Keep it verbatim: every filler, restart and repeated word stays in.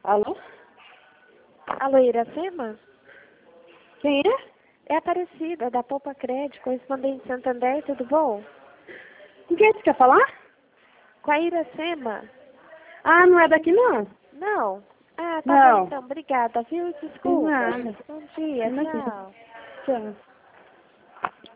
Alô? Alô, Iracema? Quem é? É a Aparecida, da Poupa Crédito, correspondente Santander, tudo bom? Com quem você quer falar? Com a Iracema? Ah, não é daqui não. Não? Ah, tá bom Não. então, obrigada, viu? Tem Desculpa. nada. Bom dia, Imagina. tchau. Tchau.